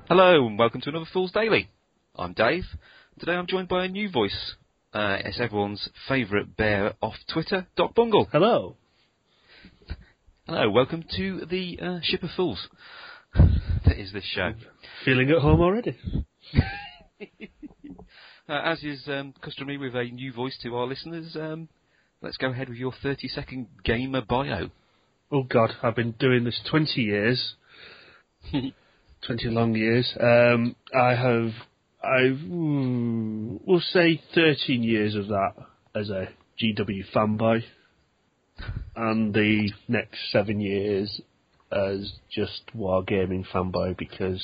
Hello and welcome to another Fool's Daily. I'm Dave. Today I'm joined by a new voice. It's everyone's favourite bear off Twitter, Doc Bungle. Hello. Hello, welcome to the Ship of Fools. That is this show. Feeling at home already? As is customary with a new voice to our listeners, let's go ahead with your 30-second gamer bio. Oh God, I've been doing this 20 years. 20 long years. We'll say 13 years of that as a GW fanboy, and the next 7 years as just wargaming fanboy because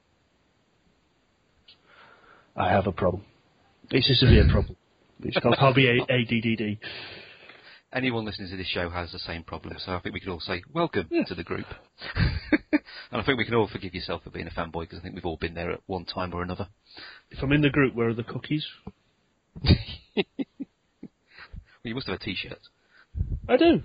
I have a problem. It's a severe problem. It's called hobby ADDD. Anyone listening to this show has the same problem, so I think we could all say, welcome to the group. And I think we can all forgive yourself for being a fanboy, because I think we've all been there at one time or another. If I'm in the group, where are the cookies? Well, you must have a T-shirt. I do.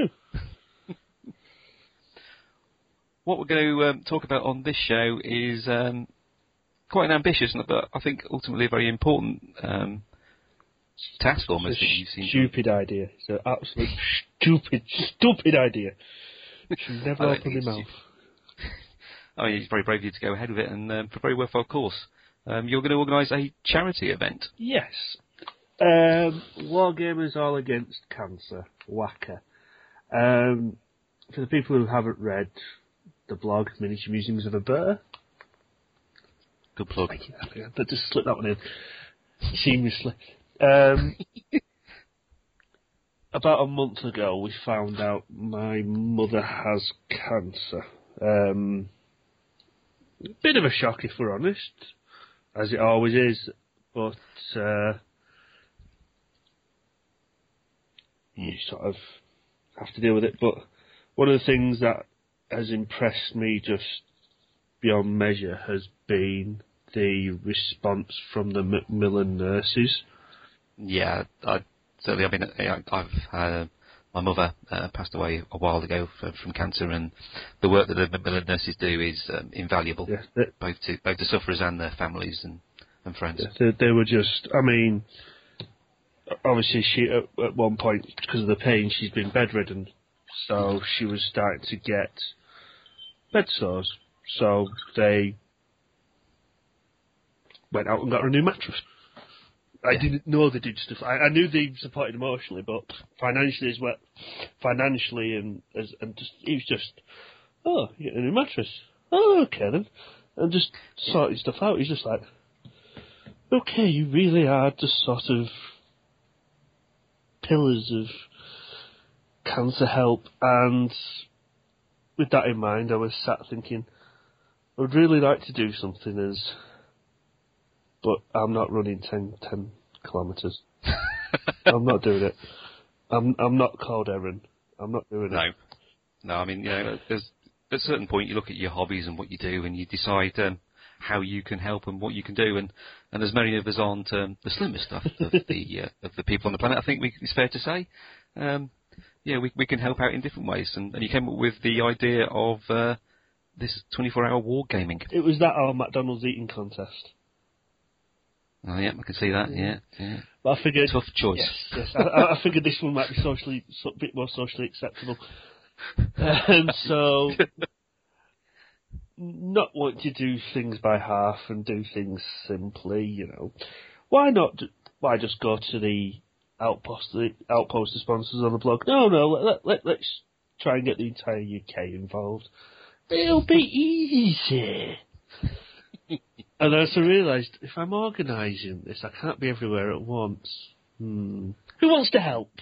What we're going to talk about on this show is quite an ambitious, but I think ultimately a very important task almost that you've seen. Stupid idea. It's an absolute stupid idea. Should never open my mouth. I mean, it's very brave of you to go ahead with it, and for a very worthwhile cause. You're going to organise a charity event. Yes. Wargamers All Against Cancer. WACA. For the people who haven't read the blog, Miniature Musings of a Bear. Good plug. But just slip that one in seamlessly. About a month ago, we found out my mother has cancer. Bit of a shock, if we're honest, as it always is, but you sort of have to deal with it. But one of the things that has impressed me just beyond measure has been the response from the Macmillan nurses. Yeah, I've my mother passed away a while ago from cancer, and the work that the Macmillan nurses do is invaluable, both to sufferers and their families and friends. Yeah, they were just, I mean, obviously she, at one point, because of the pain, she's been bedridden, so she was starting to get bed sores, so they went out and got her a new mattress. I didn't know they did stuff. I knew they supported emotionally, but financially as well. Financially and just, he was just, oh, you get a new mattress. Oh, okay then. And just sorting stuff out. He's just like, okay, you really are just sort of pillars of cancer help. And with that in mind, I was sat thinking, I would really like to do something but I'm not running 10 kilometres. I'm not doing it. I'm not called Erin. I'm not doing it. No, I mean, there's at a certain point you look at your hobbies and what you do, and you decide how you can help and what you can do, and as many of us aren't the slimmest stuff of the people on the planet, I think it's fair to say. We can help out in different ways, and you came up with the idea of this 24-hour wargaming. It was that or McDonald's eating contest. Oh yeah, I can see that. Yeah. But I figured tough choice. Yes. I figured this one might be a bit more socially acceptable, and so not want to do things by half and do things simply. Why not? Why just go to the outpost sponsors on the blog? No. Let's try and get the entire UK involved. It'll be easy. And I also realised, if I'm organising this, I can't be everywhere at once. Who wants to help?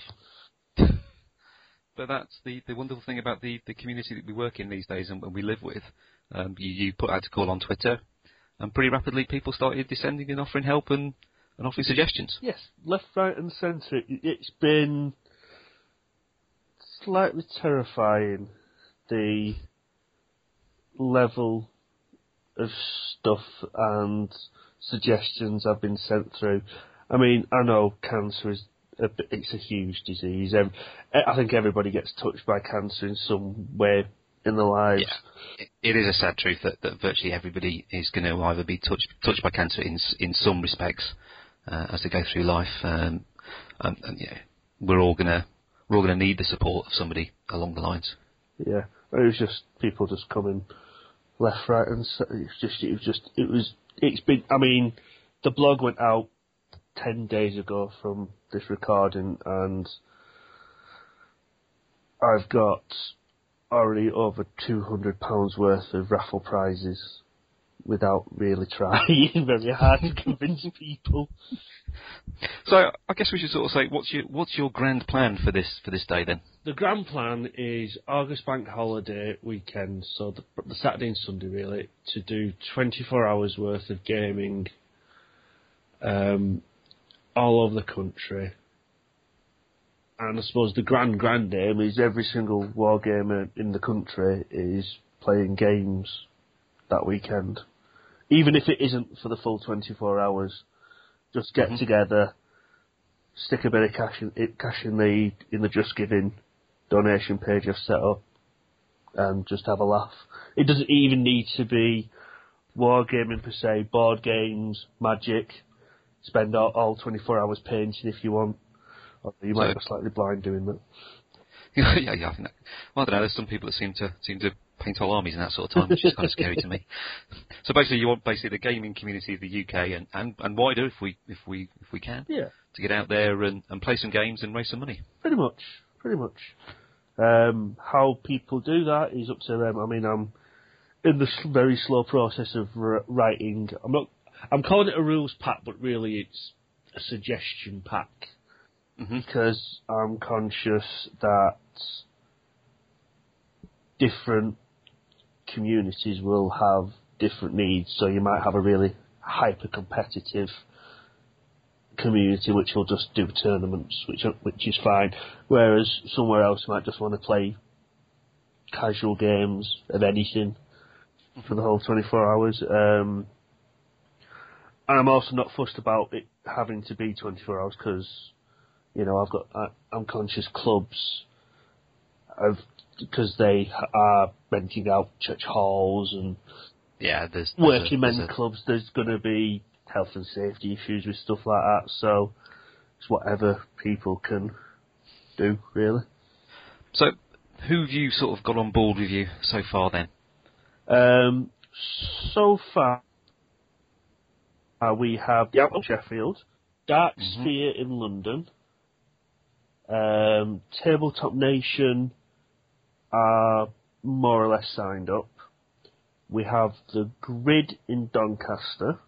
But that's the wonderful thing about the community that we work in these days and we live with. You put out a call on Twitter, and pretty rapidly people started descending and offering help and offering suggestions. Yes, left, right and centre. It's been slightly terrifying, the level of stuff and suggestions I've been sent through. I mean, I know cancer is it's a huge disease. I think everybody gets touched by cancer in some way, in their lives. Yeah, it is a sad truth that virtually everybody is going to either be touched by cancer in some respects as they go through life, and we're all gonna need the support of somebody along the lines. Yeah, it was just people just coming left, right, and it's been. I mean, the blog went out 10 days ago from this recording, and I've got already over £200 worth of raffle prizes without really trying very hard to convince people. So I guess we should sort of say, what's your grand plan for this day then? The grand plan is August bank holiday weekend, so the Saturday and Sunday really, to do 24 hours worth of gaming all over the country. And I suppose the grand aim is every single wargamer in the country is playing games that weekend. Even if it isn't for the full 24 hours, just get together, stick a bit of cash in the Just Giving donation page I've set up, and just have a laugh. It doesn't even need to be wargaming per se, board games, Magic. Spend all 24 hours painting if you want. Or you might go slightly blind doing that. Yeah, I think that. Well, I don't know. There's some people that seem to paint whole armies in that sort of time, which is kind of scary to me. So basically, you want the gaming community of the UK and wider, if we can, to get out there and play some games and raise some money. Pretty much. How people do that is up to them. I mean, I'm in the very slow process of writing. I'm calling it a rules pack, but really it's a suggestion pack. Because I'm conscious that different communities will have different needs. So you might have a really hyper-competitive community which will just do tournaments, which is fine. Whereas somewhere else you might just want to play casual games of anything for the whole 24 hours. And I'm also not fussed about it having to be 24 hours because, I'm conscious clubs because they are renting out church halls and there's working men clubs. There's going to be health and safety issues with stuff like that. So it's whatever people can do, really. So who have you sort of got on board with you so far then? So far we have the Outlaw Sheffield, Dark Sphere in London. Tabletop Nation are more or less signed up. We have the Grid in Doncaster.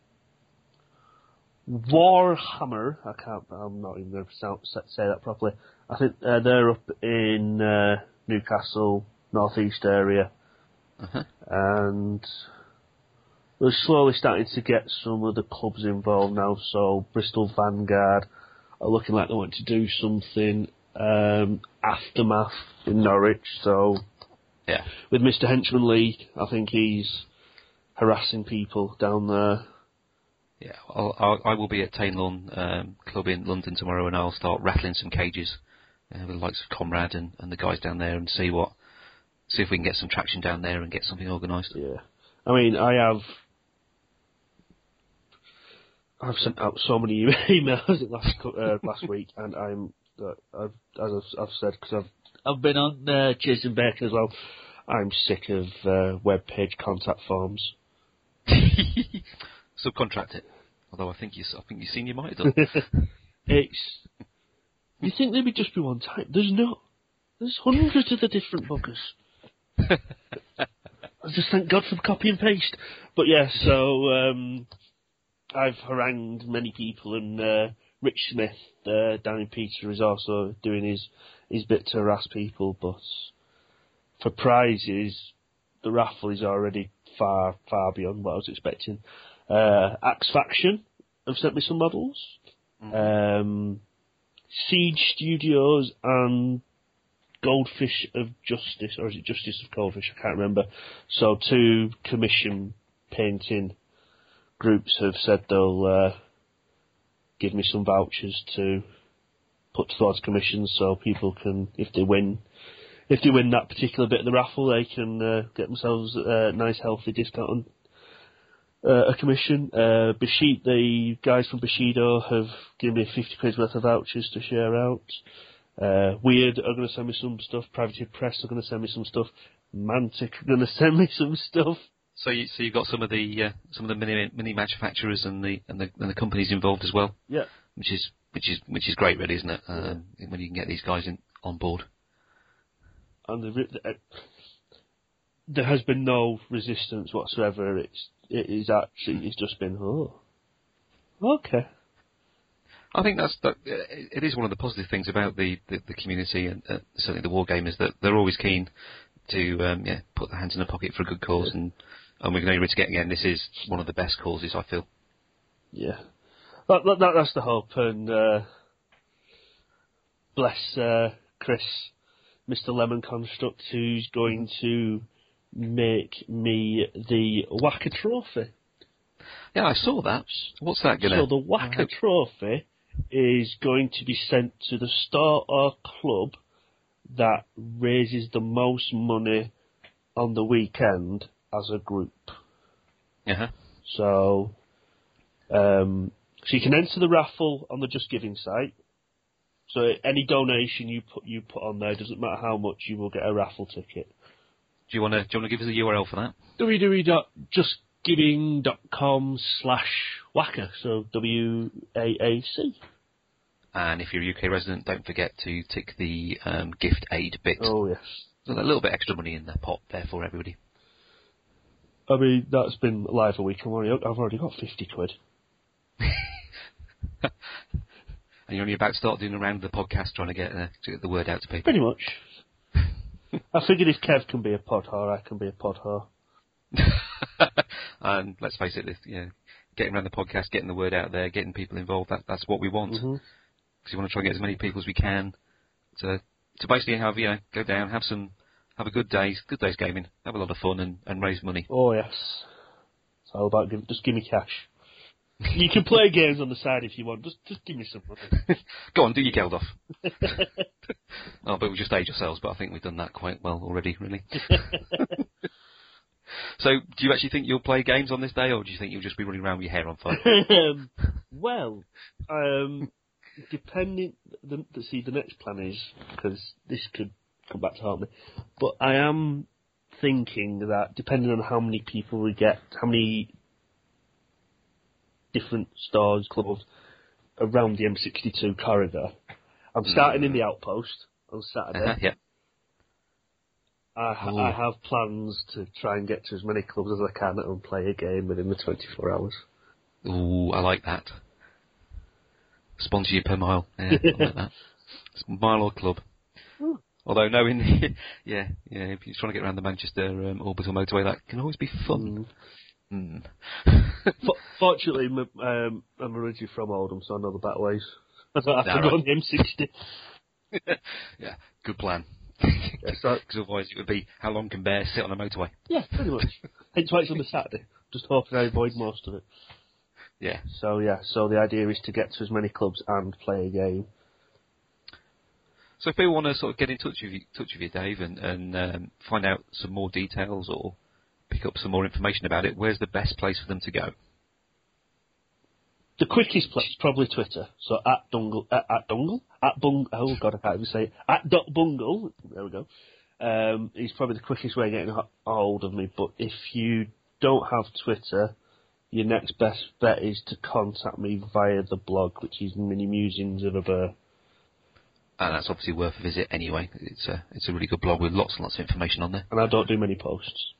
Warhammer, I'm not even going to say that properly. I think they're up in Newcastle, North East area. And we're slowly starting to get some of the clubs involved now, so Bristol Vanguard are looking like they want to do something. Aftermath in Norwich, so with Mr. Henchman Lee, I think he's harassing people down there. Yeah, I will be at Tainlawn Club in London tomorrow, and I'll start rattling some cages with the likes of Comrade and the guys down there, and see if we can get some traction down there and get something organised. Yeah, I mean, I've sent out so many emails last week, and as I've said, because I've been on Jason Bacon as well. I'm sick of web page contact forms. Subcontract it. Although I think you've seen you might have done. You think there would just be one type? There's not. There's hundreds of the different buggers. I just thank God for the copy and paste. But yeah, so I've harangued many people, and Rich Smith down in Peter is also doing his bit to harass people. But for prizes, the raffle is already far beyond what I was expecting. Axe Faction have sent me some models. Siege Studios and Goldfish of Justice, or is it Justice of Goldfish? I can't remember. So 2 commission painting groups have said they'll give me some vouchers to put towards commissions, so people can, if they win if they win that particular bit of the raffle, they can get themselves a nice, healthy discount on a commission. The guys from Bushido have given me 50 quid worth of vouchers to share out. Weird are going to send me some stuff. Privateer Press are going to send me some stuff. Mantic are going to send me some stuff. So you've got some of the mini manufacturers and the companies involved as well. Yeah. Which is great, really, isn't it? When you can get these guys on board. And there has been no resistance whatsoever. It's just been okay. I think it is one of the positive things about the community and certainly the Wargamers, that they're always keen to put their hands in the pocket for a good cause, and we can only reiterate again, this is one of the best causes, I feel. Yeah, that's the hope, and bless Chris, Mr. Lemon Construct, who's going to make me the Wacker Trophy. Yeah, I saw that. What's that going to... So the Wacker Trophy is going to be sent to the store or club that raises the most money on the weekend as a group. Uh-huh. So you can enter the raffle on the Just Giving site. So any donation you put on there, doesn't matter how much, you will get a raffle ticket. Do you want to give us the URL for that? www.justgiving.com/Wacker, so WAAC. And if you're a UK resident, don't forget to tick the gift aid bit. Oh, yes. So a little bit extra money in the pot there for everybody. I mean, that's been live a week. I've already got 50 quid. And you're only about to start doing a round of the podcast trying to get the word out to people. Pretty much. I figured if Kev can be a pod whore, I can be a pod whore. And let's face it, getting around the podcast, getting the word out there, getting people involved, that's what we want. Mm-hmm. Because we want to try and get as many people as we can to basically have, go down, have a good day's gaming, have a lot of fun and raise money. Oh, yes. It's all about just give me cash. You can play games on the side if you want. Just give me some money. Go on, do your Geldof. But we'll just age ourselves, but I think we've done that quite well already, really. So, do you actually think you'll play games on this day, or do you think you'll just be running around with your hair on fire? Depending... the next plan is, because this could come back to haunt me, but I am thinking that depending on how many people we get, how many different stores, clubs around the M62 corridor. I'm starting in the Outpost on Saturday. Yeah. I have plans to try and get to as many clubs as I can and play a game within the 24 hours. Ooh, I like that. Sponsor you per mile. Yeah, I like that. It's mile or club. Ooh. Although knowing, if you're trying to get around the Manchester orbital motorway, that can always be fun. Fortunately, I'm originally from Oldham, so I know the back ways. I don't have to go on the M60. Yeah, good plan. Because otherwise it would be, how long can bears sit on a motorway? Yeah, pretty much. Hence why it's on the Saturday. Just hoping I avoid most of it. Yeah. So the idea is to get to as many clubs and play a game. So if people want to sort of get in touch with you, Dave, and find out some more details or pick up some more information about it, where's the best place for them to go? The quickest place is probably Twitter. So oh god, I can't even say it. @.bungle. There we go. Is probably the quickest way of getting a hold of me. But if you don't have Twitter, your next best bet is to contact me via the blog, which is Mini Musings of a Bear. And that's obviously worth a visit anyway. It's a really good blog with lots and lots of information on there. And I don't do many posts.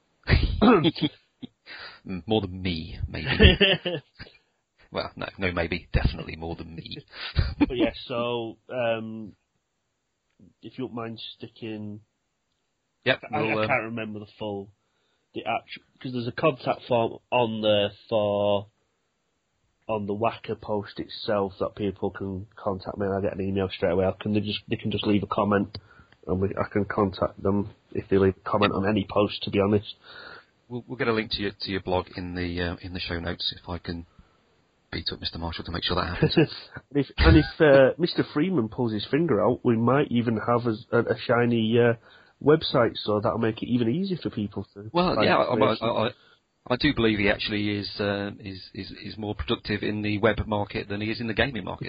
More than me, maybe. Well, no, maybe. Definitely more than me. But yeah, so, if you don't mind sticking... Yep. I can't remember because there's a contact form on there on the Wacker post itself that people can contact me and I get an email straight away. They can just leave a comment and I can contact them if they leave a comment on any post, to be honest. We'll get a link to your blog in the show notes if I can beat up Mr. Marshall to make sure that happens. If Mr. Freeman pulls his finger out, we might even have a shiny website, so that'll make it even easier for people to. Well, yeah, I do believe he actually is more productive in the web market than he is in the gaming market.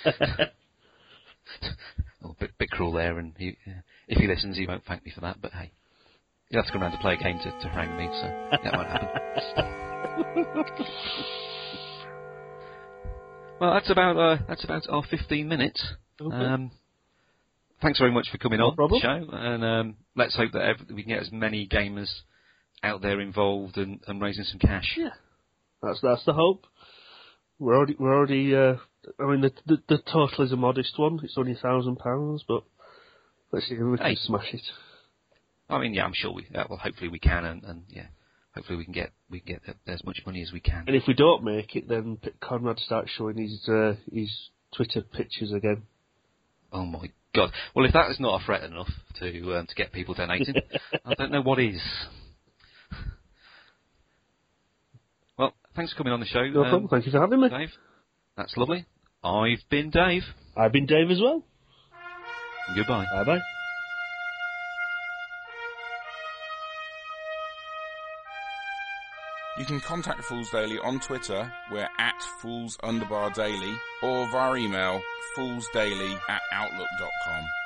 A bit cruel there, and if he listens, he won't thank me for that. But hey, he'll have to come round to play a game to harangue me, so that won't happen. Well, that's about our 15 minutes. Okay. Thanks very much for coming on the show, and let's hope that we can get as many gamers out there involved and raising some cash. Yeah, that's the hope. We're already. I mean, the total is a modest one. It's only £1,000, but let's see if we can smash it. I mean, yeah, I'm sure well, hopefully we can, and yeah, hopefully we can get as much money as we can. And if we don't make it, then Conrad starts showing his Twitter pictures again. Oh my God! Well, if that is not a threat enough to get people donating, I don't know what is. Well, thanks for coming on the show. No problem. Thank you for having me, Dave. That's lovely. I've been Dave. I've been Dave as well. Goodbye. Bye-bye. You can contact Fools Daily on Twitter, we're @Fools_Daily, or via email, foolsdaily@outlook.com.